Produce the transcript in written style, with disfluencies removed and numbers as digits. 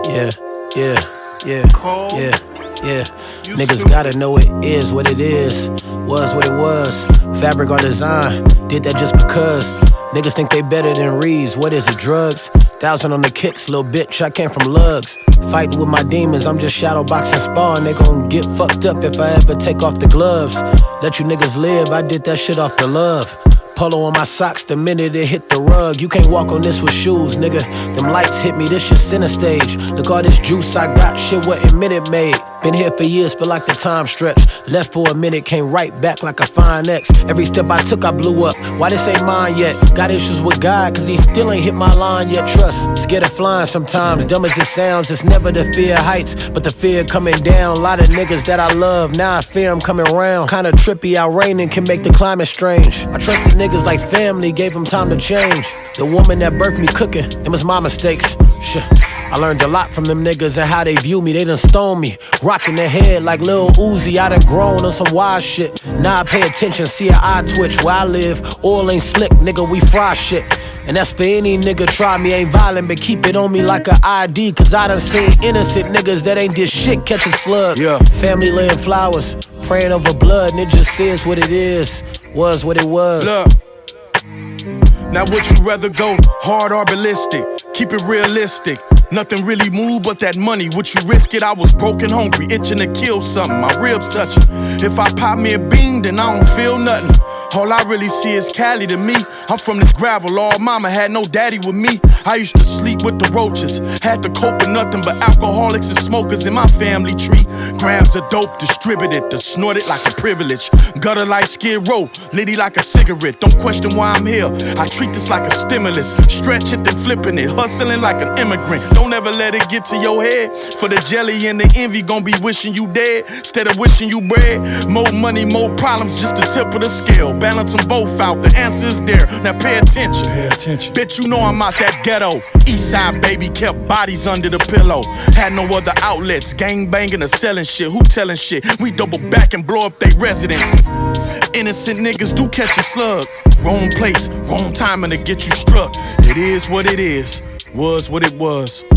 Yeah, yeah, yeah, yeah, yeah. Niggas gotta know it is what it is. Was what it was. Fabric or design. Did that just because. Niggas think they better than Reeves. What is it, drugs? 1,000 on the kicks, little bitch, I came from lugs. Fighting with my demons, I'm just shadow boxing spar. And they gon' get fucked up if I ever take off the gloves. Let you niggas live, I did that shit off the love. Polo on my socks the minute it hit the rug. You can't walk on this with shoes, nigga. Them lights hit me, this shit center stage. Look all this juice I got, shit what a minute made. Been here for years, feel like the time stretch. Left for a minute, came right back like a fine X. Every step I took, I blew up. Why this ain't mine yet? Got issues with God, cause he still ain't hit my line yet. Trust, scared of flying sometimes. Dumb as it sounds, it's never the fear of heights, but the fear coming down. A lot of niggas that I love, now I fear I'm coming round. Kinda trippy, out raining can make the climate strange. I trusted niggas like family, gave them time to change. The woman that birthed me cooking, it was my mistakes. Shit. I learned a lot from them niggas and how they view me. They done stone me, rocking their head like Lil Uzi. I done grown on some wild shit. Now I pay attention, see an eye twitch. Where I live, oil ain't slick, nigga, we fry shit. And that's for any nigga try me. Ain't violent, but keep it on me like an ID. Cause I done seen innocent niggas that ain't did shit catch a slug. Yeah. Family laying flowers, praying over blood, and it just is what it is. Was what it was. Look. Now would you rather go hard or ballistic? Keep it realistic. Nothing really moved but that money. Would you risk it? I was broken, hungry, itching to kill something. My ribs touching. If I pop me a bean, then I don't feel nothing. All I really see is Cali to me. I'm from this gravel, all mama had no daddy with me. I used to sleep with the roaches. Had to cope with nothing but alcoholics and smokers in my family tree. Grams of dope distributed, to snort it like a privilege. Gutter like Skid Row, litty like a cigarette. Don't question why I'm here. I treat this like a stimulus. Stretch it, then flipping it. Hustling like an immigrant. Don't ever let it get to your head. For the jelly and the envy, gon' be wishing you dead instead of wishing you bread. More money, more problems, just the tip of the scale. Balance them both out, the answer is there. Now pay attention. Pay attention. Bitch, you know I'm out that ghetto. East side baby, kept bodies under the pillow. Had no other outlets, gang banging or selling shit. Who telling shit? We double back and blow up they residence. Innocent niggas do catch a slug. Wrong place, wrong timing to get you struck. It is what it is. Was what it was.